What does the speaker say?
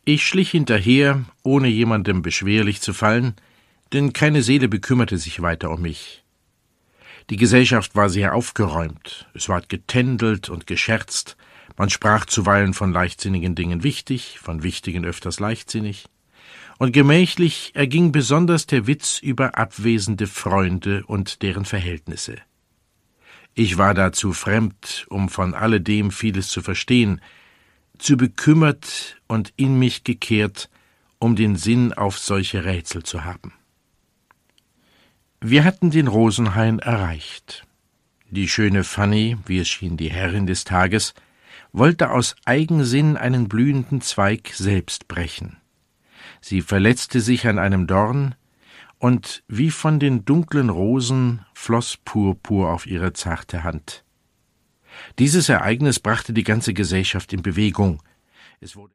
Ich schlich hinterher, ohne jemandem beschwerlich zu fallen, denn keine Seele bekümmerte sich weiter um mich. Die Gesellschaft war sehr aufgeräumt, es ward getändelt und gescherzt, man sprach zuweilen von leichtsinnigen Dingen wichtig, von wichtigen öfters leichtsinnig, und gemächlich erging besonders der Witz über abwesende Freunde und deren Verhältnisse. Ich war dazu fremd, um von alledem vieles zu verstehen, zu bekümmert und in mich gekehrt, um den Sinn auf solche Rätsel zu haben. Wir hatten den Rosenhain erreicht. Die schöne Fanny, wie es schien die Herrin des Tages, wollte aus Eigensinn einen blühenden Zweig selbst brechen. Sie verletzte sich an einem Dorn, und wie von den dunklen Rosen floss Purpur auf ihre zarte Hand. Dieses Ereignis brachte die ganze Gesellschaft in Bewegung. Es wurde